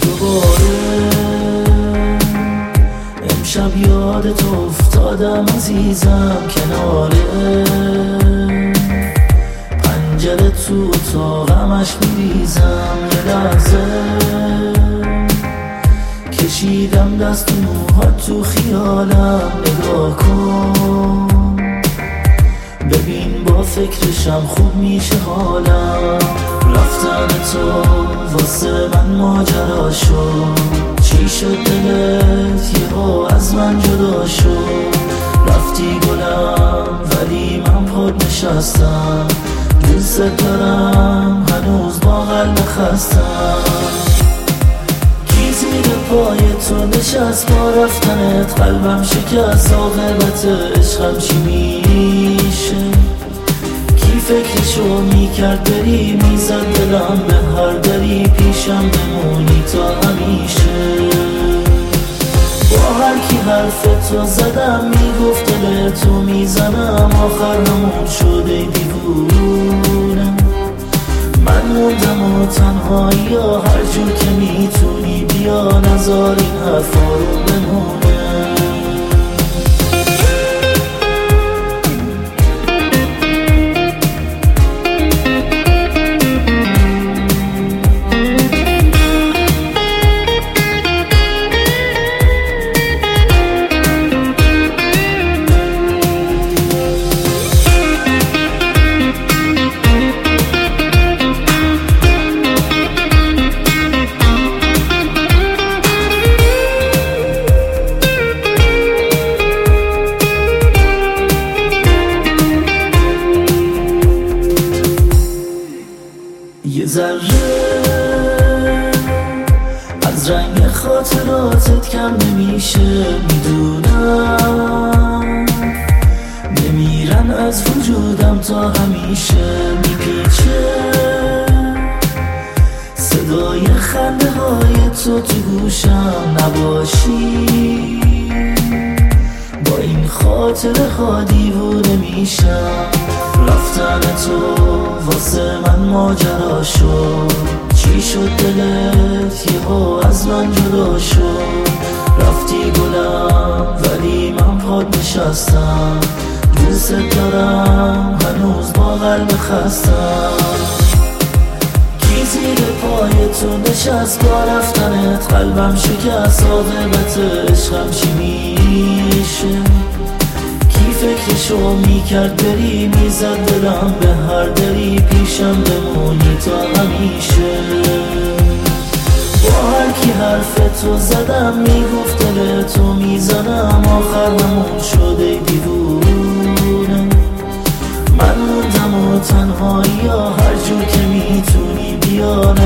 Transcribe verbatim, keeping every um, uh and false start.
دوباره امشب یاد تو افتادم عزیزم کناره پنجره تو اتاقمش میریزم یه لحظه کشیدم دست و موهات تو خیالم نگاه کن ببین با فکرشم خوب میشه حالم رفتن تو واسه من ماجرا شد چی شد دلت یهو از من جدا شد رفتی گلم ولی من پاد نشستم دوست دارم هنوز با قلب خستم کی زیر پای تو نشست با رفتنت قلبم شکست عاقبت عشقم چی میشه کی فکرشو میکرد بری میزد دلم به هر دری پیشم بمونی تا همیشه با هر کی حرف تو زدم میگفت دل تو میزنم آخر همون شده دیوونه من موندم و تنهایی یا هر جور که میتونی بیا نذار این حرفا رو بمونه یه ذره از رنگ خاطراتت کم نمیشه میدونم نمیرن از وجودم تا همیشه میپیچه صدای خنده های تو تو گوشم نباشی با این خاطره ها دیوونه میشم رفتن تو واسه من ماجرا شد چی شد دلت یهو از من جدا شد رفتی گلم ولی من پاد نشستم دوست دارم هنوز با قلب خستم کی زیر پای تو نشست با رفتنت قلبم شکست عاقبت عشقم چی میشه فکرشو میکرد بری میزد دلم به هر دری پیشم بمونی تا همیشه با هر کی حرف تو زدم میگفت دل تو میزنم آخر همون شده دیوونه من موندم و تنهایی یا هر جور که میتونی بیا